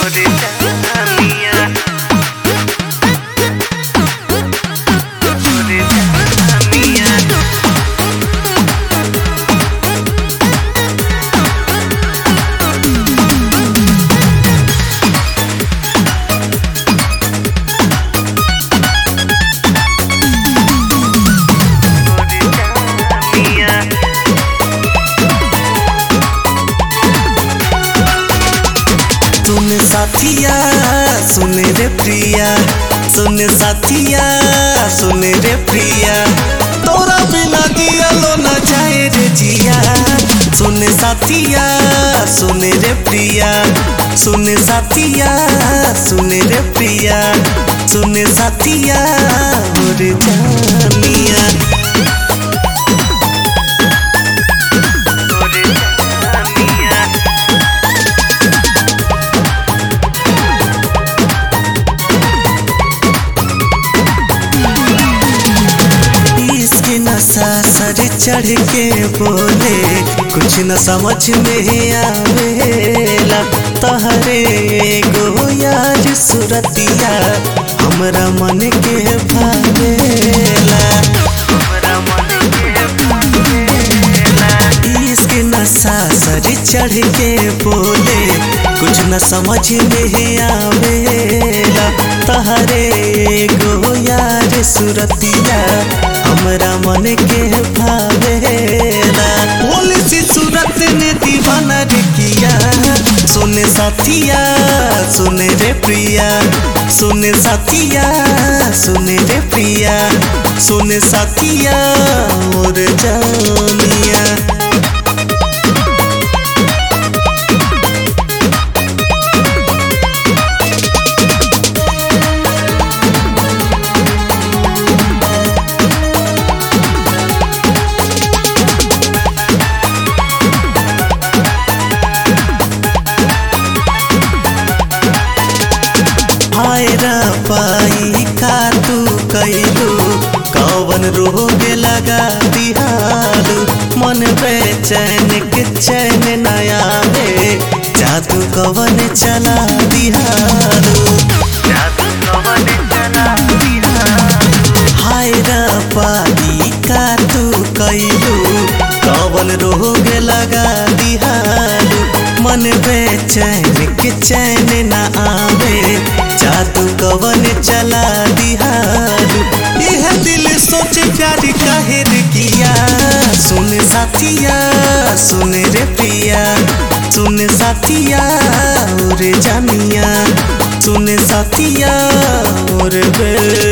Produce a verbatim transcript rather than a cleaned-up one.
सुन साथिया सुन रे प्रिया, सुन साथिया सुन रे प्रिया, तोरा बिना जियलो न जाए रे जिया। सुन साथिया सुन रे प्रिया, सुन साथिया सुन रे प्रिया, सुन साथिया और जानिया। नशा सर चढ़ के बोले कुछ न समझ में आवेला, तहरे एगो यार सुरतिया हमरा मन के भावेला। इसके नशा सर चढ़ के बोले कुछ न समझ में आवेला, तहरे एगो यार सुरतिया हमरा मन के भावेला। पुलिस सूरत ने दीवाना रे किया। सुन साथिया सुन रे प्रिया, सुन साथिया सुन रे प्रिया, सुन साथिया और जानिया। हाय रा पाई का तू कैलू, कौन रोग लगा दिहालू, मन बेचैन के चैन नया है, जादू कवन चला दिहालू। हाय रा पाई का तू कैलू, कौन रोग लगा दिहालू, मन बेचैन के चैन न आवे, जादू कवन चला दिहालू। यह दिल सोच प्यार काहे रे किया। सुन साथिया सुन रे प्रिया, सुन साथिया और जानिया, सुन साथिया और बे